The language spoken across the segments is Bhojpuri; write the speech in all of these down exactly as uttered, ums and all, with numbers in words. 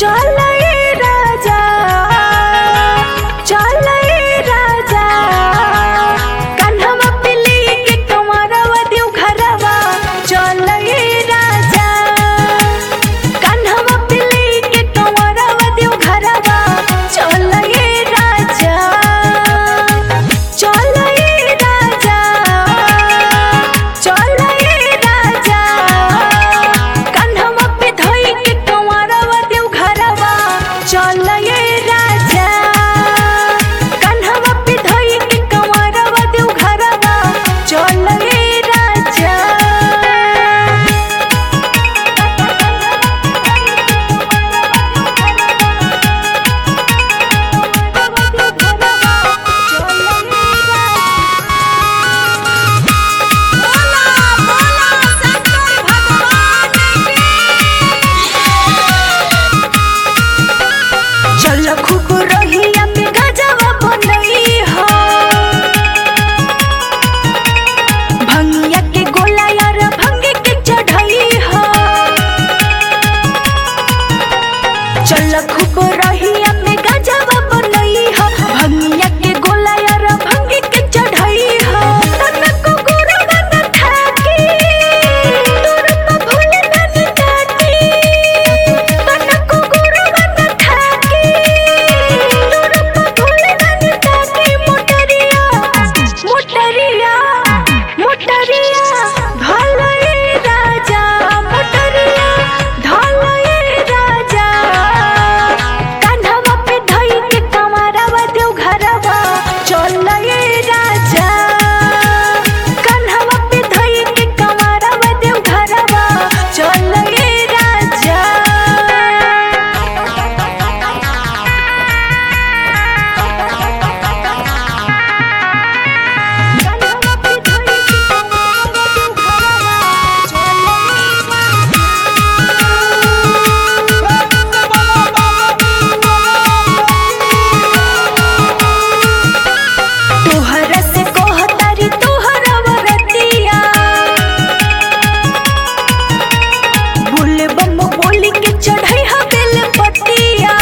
चल ए राजा चल ए राजा कन्हवा पे लेके कमरवा देव घरवा चल ए राजा कन्हवा पे लेके कमरवा देव घरवा चल ए राजा चल ए राजा चल ए राजा कन्हवा पे धोई के कमरवा देव घरवा चल ए राजा कन्हवा पे धोई के कमरवा देव घरवा चल ए राजा चल खूब रहिया पे गजवा बनई हो भंगिया के गोला यार भंगे के चढ़ई हो चल खूब रहिया पे गजवा बनई हो भंगिया के गोला यार भंगे के चढ़ई हो तनको गुरवा न थाकी दूर तो भूल न ताकी तनको गुरवा न थाकी दूर तो भूल न ताकी मोटरिया मोटरिया मोटरिया ढल ए राजा मोटरिया ढल ए राजा कन्हवा पे धई के कमरवा देव घरवा चल ए राजा कन्हवा पे धई के कमरवा देव घरवा चल ए राजा कन्हवा पे धई के कमरवा देव घरवा चल तोहरा से कहतारी तोहरा वरतिया बोल बम बोली के चढ़ई हा बेल पतिया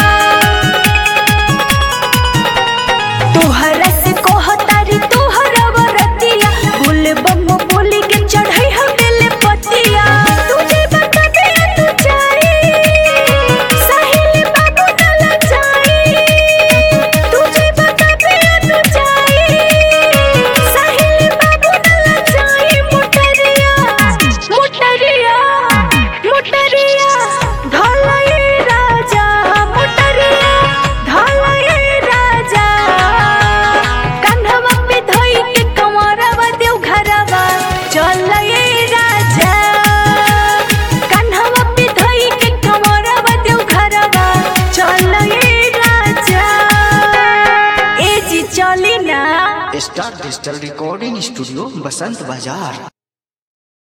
तोहरा से कहतारी तोहरा वरतिया बोल बम बोली के चढ़ई हा बेल पतिया तुझे बता दे तू जाई साहिल बाबू न जाई तुझे बता दे तू जाई साहिल बाबू न जाई मोटरिया मोटरिया मोटरिया ढल ए राजा मोटरिया ढल ए राजा कन्हवा पे धई के कमरवा देव घरवा चल ए राजा कन्हवा पे धई के कमरवा देव घरवा चल ए राजा ए जी चली ना। Star digital recording studio Basant बाजार।